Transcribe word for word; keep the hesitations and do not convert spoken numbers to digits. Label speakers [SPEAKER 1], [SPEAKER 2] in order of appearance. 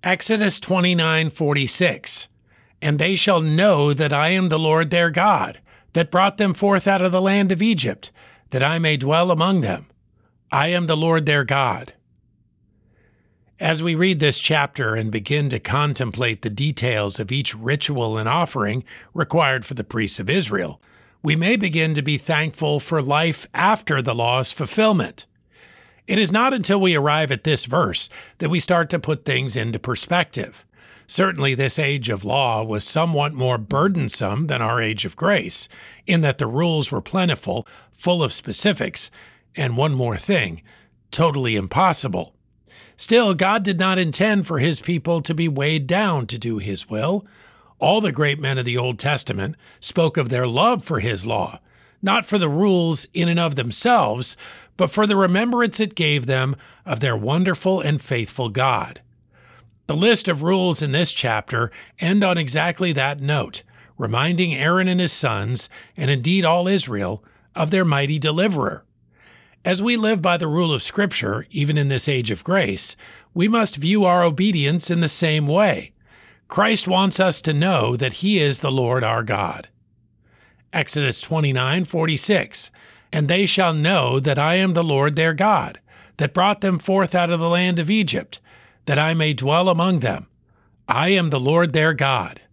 [SPEAKER 1] Exodus twenty-nine forty-six. And they shall know that I am the Lord their God, that brought them forth out of the land of Egypt, that I may dwell among them. I am the Lord their God. As we read this chapter and begin to contemplate the details of each ritual and offering required for the priests of Israel, we may begin to be thankful for life after the law's fulfillment. It is not until we arrive at this verse that we start to put things into perspective. Certainly, this age of law was somewhat more burdensome than our age of grace, in that the rules were plentiful, full of specifics, and one more thing, totally impossible. Still, God did not intend for his people to be weighed down to do his will. All the great men of the Old Testament spoke of their love for his law, not for the rules in and of themselves, but for the remembrance it gave them of their wonderful and faithful God. The list of rules in this chapter end on exactly that note, reminding Aaron and his sons, and indeed all Israel, of their mighty deliverer. As we live by the rule of Scripture, even in this age of grace, we must view our obedience in the same way. Christ wants us to know that he is the Lord our God. Exodus twenty-nine forty-six. And they shall know that I am the Lord their God, that brought them forth out of the land of Egypt, that I may dwell among them. I am the Lord their God.